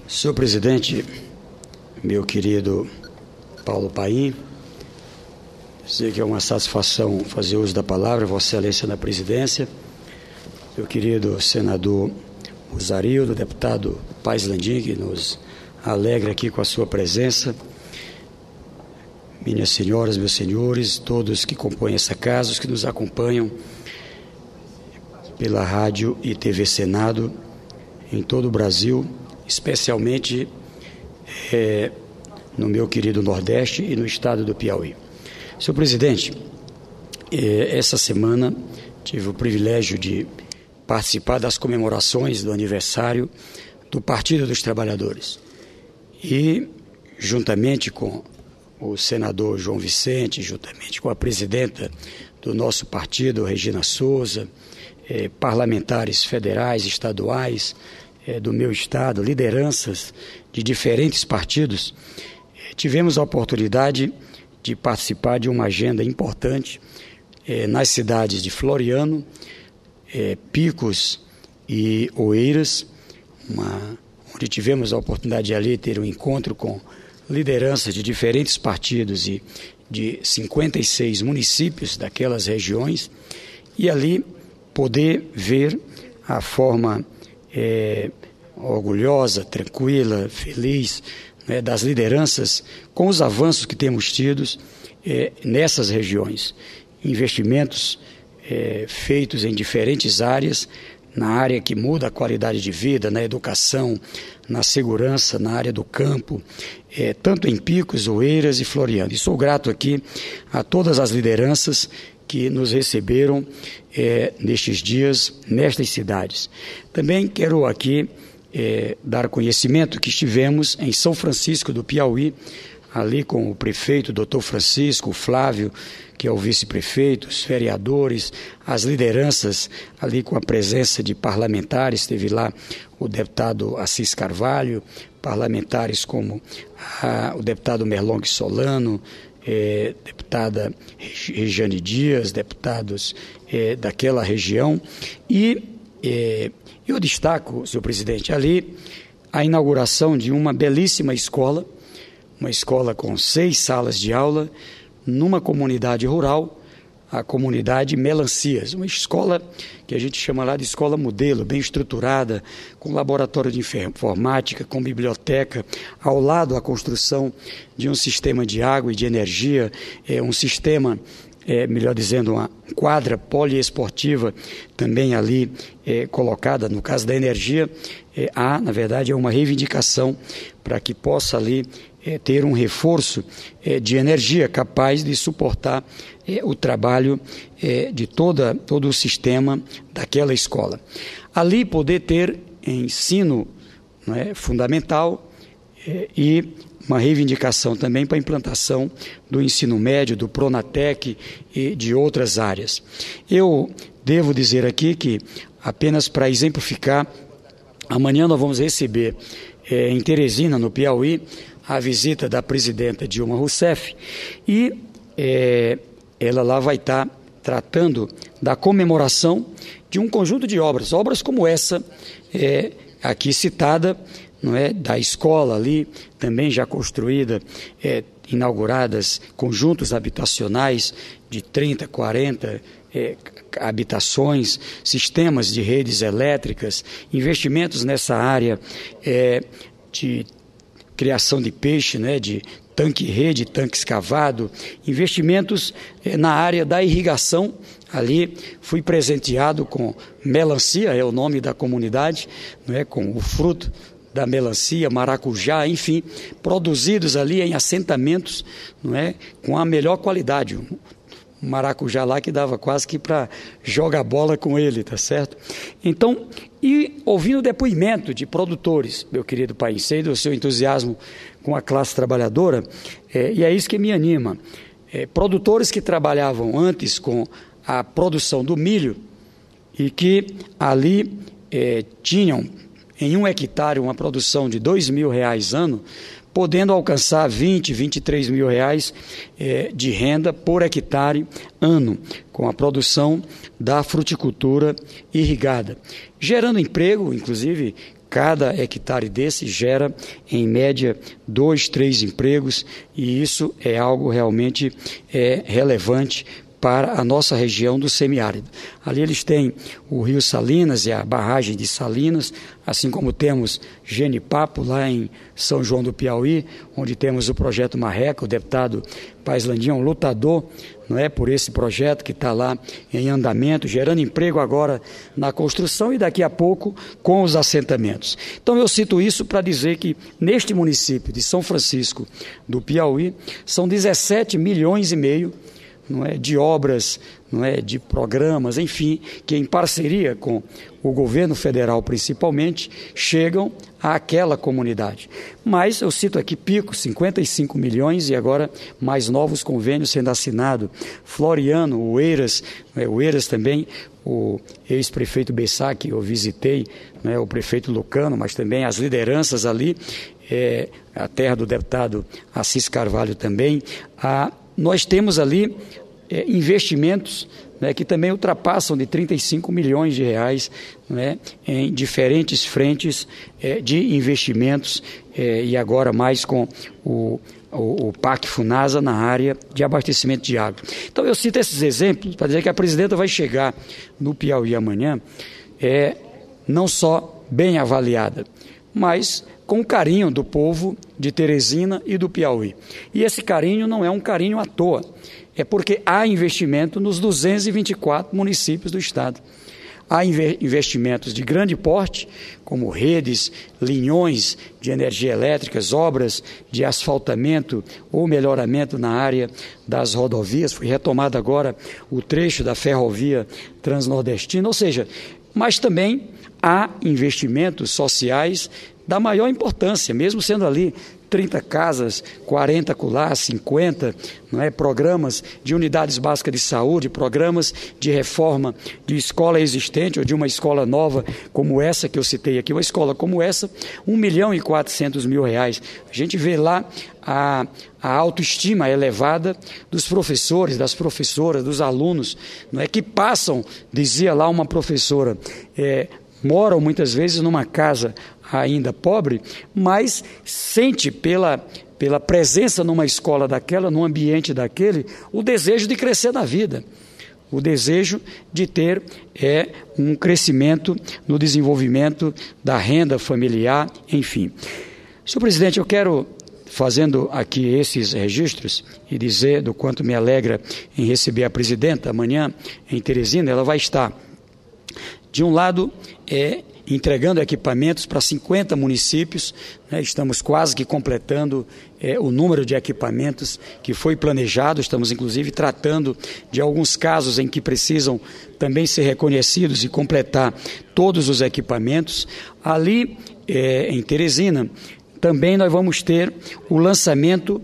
Senhor presidente, meu querido Paulo Paim, dizer que é uma satisfação fazer uso da palavra, Vossa Excelência na presidência, meu querido senador Rosarildo, deputado Paes Landim, que nos alegra aqui com a sua presença, minhas senhoras, meus senhores, todos que compõem essa casa, os que nos acompanham pela rádio e TV Senado em todo o Brasil, especialmente no meu querido Nordeste e no estado do Piauí. Senhor presidente, essa semana tive o privilégio de participar das comemorações do aniversário do Partido dos Trabalhadores e, juntamente com o senador João Vicente, juntamente com a presidenta do nosso partido, Regina Souza, parlamentares federais, estaduais, do meu estado, lideranças de diferentes partidos, tivemos a oportunidade de participar de uma agenda importante nas cidades de Floriano, Picos e Oeiras, onde tivemos a oportunidade de ali ter um encontro com lideranças de diferentes partidos e de 56 municípios daquelas regiões, e ali poder ver a forma orgulhosa, tranquila, feliz, das lideranças com os avanços que temos tido nessas regiões. Investimentos feitos em diferentes áreas, na área que muda a qualidade de vida, na educação, na segurança, na área do campo, tanto em Picos, Oeiras e Floriano. E sou grato aqui a todas as lideranças que nos receberam nestes dias, nestas cidades. Também quero aqui dar conhecimento que estivemos em São Francisco do Piauí, ali com o prefeito, doutor Francisco, o Flávio, que é o vice-prefeito, os vereadores, as lideranças, ali com a presença de parlamentares, teve lá o deputado Assis Carvalho, parlamentares como o deputado Merlong Solano, deputada Regiane Dias, deputados daquela região, e eu destaco, senhor presidente, ali a inauguração de uma belíssima escola, uma escola com 6 salas de aula, numa comunidade rural, a comunidade Melancias, uma escola que a gente chama lá de escola modelo, bem estruturada, com laboratório de informática, com biblioteca, ao lado a construção de um sistema de água e de energia, um sistema, melhor dizendo, uma quadra poliesportiva também ali colocada. No caso da energia, na verdade, é uma reivindicação para que possa ali ter um reforço de energia capaz de suportar o trabalho de todo o sistema daquela escola. Ali poder ter ensino fundamental e uma reivindicação também para a implantação do ensino médio, do Pronatec e de outras áreas. Eu devo dizer aqui que, apenas para exemplificar, amanhã nós vamos receber em Teresina, no Piauí, a visita da presidenta Dilma Rousseff, e ela lá vai estar tratando da comemoração de um conjunto de obras como essa aqui citada, da escola ali, também já construída, inauguradas conjuntos habitacionais de 30, 40 habitações, sistemas de redes elétricas, investimentos nessa área de criação de peixe, de tanque-rede, tanque escavado, investimentos na área da irrigação. Ali fui presenteado com melancia, é o nome da comunidade, com o fruto da melancia, maracujá, enfim, produzidos ali em assentamentos, com a melhor qualidade. Um maracujá lá que dava quase que para jogar bola com ele, tá certo? Então, e ouvindo o depoimento de produtores, meu querido Paim, sei do seu entusiasmo com a classe trabalhadora, e é isso que me anima. Produtores que trabalhavam antes com a produção do milho e que ali tinham em 1 hectare uma produção de R$2.000 ano, podendo alcançar 20, 23 mil reais de renda por hectare ano, com a produção da fruticultura irrigada, gerando emprego, inclusive Cada hectare desse gera, em média, 2, 3 empregos, e isso é algo realmente relevante para a nossa região do semiárido. Ali eles têm o Rio Salinas e a barragem de Salinas, assim como temos Genipapo, lá em São João do Piauí, onde temos o projeto Marreca. O deputado Paes Landim é um lutador, não é, por esse projeto que está lá em andamento, gerando emprego agora na construção e daqui a pouco com os assentamentos. Então eu cito isso para dizer que neste município de São Francisco do Piauí são 17 milhões e meio, não é, de obras, não é, de programas, enfim, que em parceria com o governo federal principalmente, chegam àquela comunidade. Mas eu cito aqui Pico, 55 milhões e agora mais novos convênios sendo assinados. Floriano, o Eiras também, o ex-prefeito Bessá, que eu visitei, né, o prefeito Lucano, mas também as lideranças ali, a terra do deputado Assis Carvalho também. Nós temos ali investimentos, né, que também ultrapassam de 35 milhões de reais, né, em diferentes frentes de investimentos, e agora mais com o PAC Funasa na área de abastecimento de água. Então eu cito esses exemplos para dizer que a presidenta vai chegar no Piauí amanhã, não só bem avaliada, mas com o carinho do povo de Teresina e do Piauí. E esse carinho não é um carinho à toa, é porque há investimento nos 224 municípios do estado. Há investimentos de grande porte, como redes, linhões de energia elétrica, obras de asfaltamento ou melhoramento na área das rodovias. Foi retomado agora o trecho da ferrovia transnordestina, ou seja, mas também há investimentos sociais da maior importância, mesmo sendo ali 30 casas, 40 acolá, 50, não é? Programas de unidades básicas de saúde, programas de reforma de escola existente ou de uma escola nova como essa que eu citei aqui, uma escola como essa, 1.400.000 reais. A gente vê lá a autoestima elevada dos professores, das professoras, dos alunos, não é, que passam, dizia lá uma professora, moram muitas vezes numa casa ainda pobre, mas sente pela presença numa escola daquela, num ambiente daquele, o desejo de crescer na vida, o desejo de ter um crescimento no desenvolvimento da renda familiar, enfim. Senhor presidente, eu quero, fazendo aqui esses registros e dizer do quanto me alegra em receber a presidenta amanhã em Teresina. Ela vai estar, de um lado, entregando equipamentos para 50 municípios, né? Estamos quase que completando o número de equipamentos que foi planejado. Estamos, inclusive, tratando de alguns casos em que precisam também ser reconhecidos e completar todos os equipamentos. Ali, em Teresina, também nós vamos ter o lançamento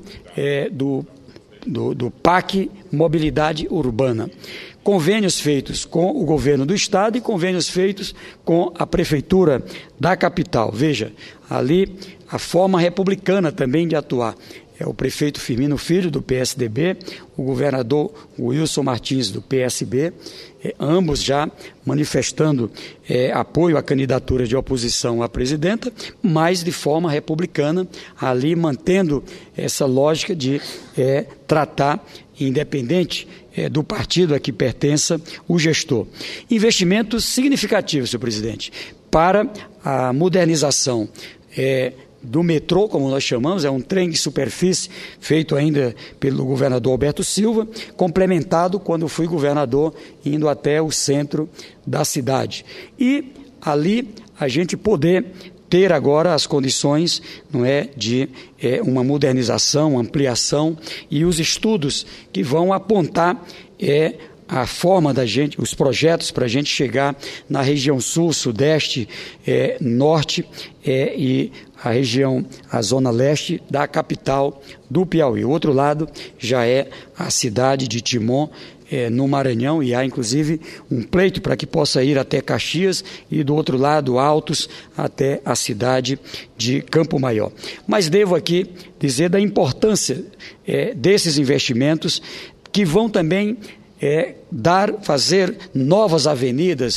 do PAC Mobilidade Urbana. Convênios feitos com o governo do estado e convênios feitos com a prefeitura da capital. Veja, ali a forma republicana também de atuar. É o prefeito Firmino Filho, do PSDB, o governador Wilson Martins, do PSB, ambos já manifestando apoio à candidatura de oposição à presidenta, mas de forma republicana, ali mantendo essa lógica de tratar, independente do partido a que pertença o gestor. Investimentos significativos, senhor presidente, para a modernização do metrô, como nós chamamos, é um trem de superfície feito ainda pelo governador Alberto Silva, complementado quando fui governador, indo até o centro da cidade. E ali a gente poder ter agora as condições, não é, de uma modernização, ampliação, e os estudos que vão apontar a forma da gente, os projetos para a gente chegar na região sul, sudeste, norte e a região, a zona leste da capital do Piauí. O outro lado já é a cidade de Timon, no Maranhão, e há inclusive um pleito para que possa ir até Caxias e do outro lado, Altos, até a cidade de Campo Maior. Mas devo aqui dizer da importância desses investimentos que vão também fazer novas avenidas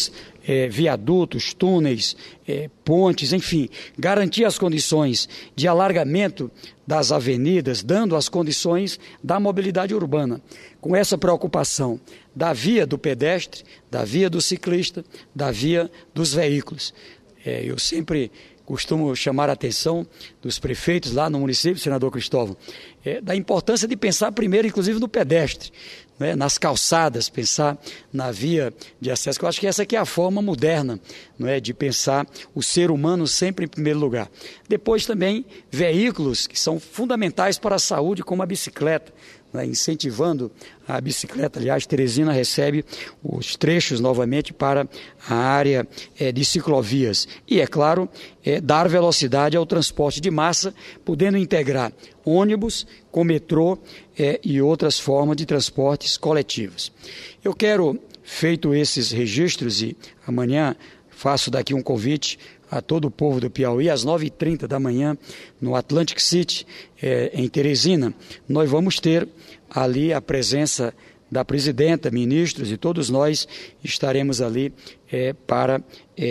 viadutos, túneis, pontes, enfim, garantir as condições de alargamento das avenidas, dando as condições da mobilidade urbana, com essa preocupação da via do pedestre, da via do ciclista, da via dos veículos. Eu sempre costumo chamar a atenção dos prefeitos lá no município, senador Cristóvão, da importância de pensar primeiro, inclusive, no pedestre, né, nas calçadas, pensar na via de acesso, que eu acho que essa aqui é a forma moderna, não é, de pensar o ser humano sempre em primeiro lugar. Depois também veículos que são fundamentais para a saúde, como a bicicleta, né, incentivando a bicicleta. Aliás, Teresina recebe os trechos novamente para a área de ciclovias. E, é claro, dar velocidade ao transporte de massa, podendo integrar ônibus com metrô e outras formas de transportes coletivos. Eu quero, feito esses registros, e amanhã faço daqui um convite a todo o povo do Piauí, às 9h30 da manhã, no Atlantic City, em Teresina, nós vamos ter ali a presença da presidenta, ministros, e todos nós estaremos ali para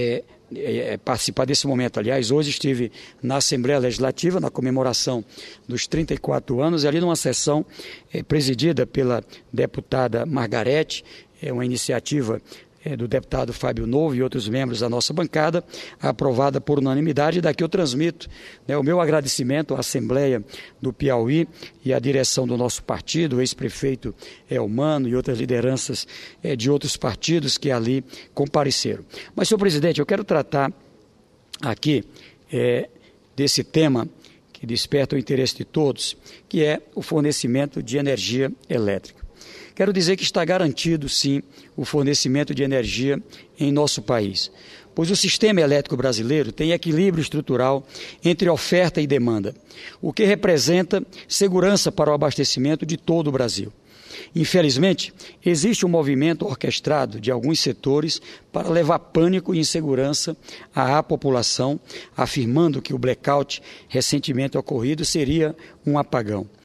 participar desse momento. Aliás, hoje estive na Assembleia Legislativa, na comemoração dos 34 anos, e ali numa sessão presidida pela deputada Margarete, uma iniciativa do deputado Fábio Novo e outros membros da nossa bancada, aprovada por unanimidade. Daqui eu transmito o meu agradecimento à Assembleia do Piauí e à direção do nosso partido, o ex-prefeito Elmano e outras lideranças de outros partidos que ali compareceram. Mas, senhor presidente, eu quero tratar aqui desse tema que desperta o interesse de todos, que é o fornecimento de energia elétrica. Quero dizer que está garantido, sim, o fornecimento de energia em nosso país, pois o sistema elétrico brasileiro tem equilíbrio estrutural entre oferta e demanda, o que representa segurança para o abastecimento de todo o Brasil. Infelizmente, existe um movimento orquestrado de alguns setores para levar pânico e insegurança à população, afirmando que o blackout recentemente ocorrido seria um apagão.